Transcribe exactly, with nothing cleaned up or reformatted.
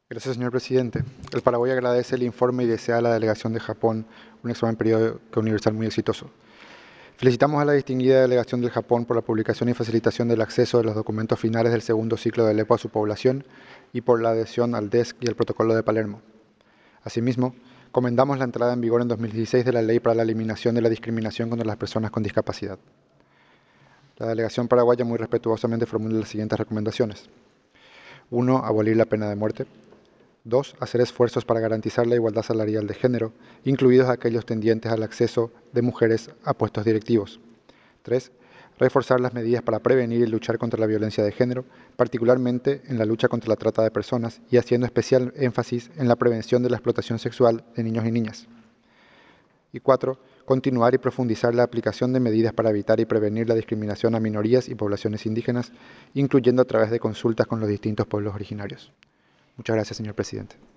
Gracias, señor presidente. El Paraguay agradece el informe y desea a la delegación de Japón un examen periódico universal muy exitoso. Felicitamos a la distinguida delegación del Japón por la publicación y facilitación del acceso de los documentos finales del segundo ciclo del E P O a su población y por la adhesión al D E S C y al Protocolo de Palermo. Asimismo, comendamos la entrada en vigor en dos mil dieciséis de la Ley para la Eliminación de la Discriminación contra las Personas con Discapacidad. La delegación paraguaya muy respetuosamente formula las siguientes recomendaciones. uno. Abolir la pena de muerte. dos. Hacer esfuerzos para garantizar la igualdad salarial de género, incluidos aquellos tendientes al acceso de mujeres a puestos directivos. tres. Reforzar las medidas para prevenir y luchar contra la violencia de género, particularmente en la lucha contra la trata de personas y haciendo especial énfasis en la prevención de la explotación sexual de niños y niñas. Y cuatro. Continuar y profundizar la aplicación de medidas para evitar y prevenir la discriminación a minorías y poblaciones indígenas, incluyendo a través de consultas con los distintos pueblos originarios. Muchas gracias, señor presidente.